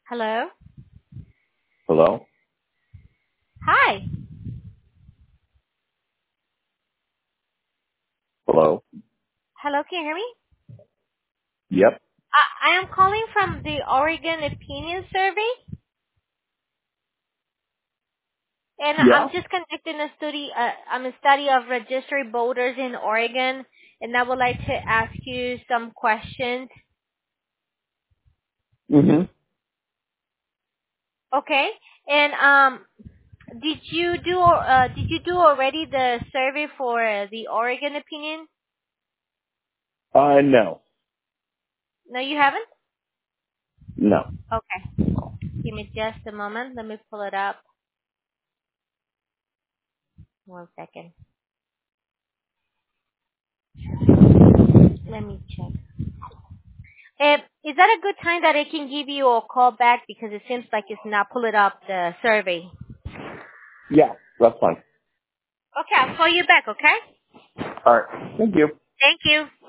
Hello? Hello? Hi. Hello? Hello, can you hear me? Yep. I am calling from the Oregon Opinion Survey, and I'm Yeah. just conducting a study of registered voters in Oregon, and I would like to ask you some questions. Mhm. Okay? And did you do already the survey for the Oregon Opinion? No. No, you haven't? No. Okay. Give me just a moment. Let me pull it up. One second. Let me check. Is that a good time that I can give you a call back because it seems like it's not pulling up the survey? Yeah, that's fine. Okay, I'll call you back, okay? All right. Thank you. Thank you.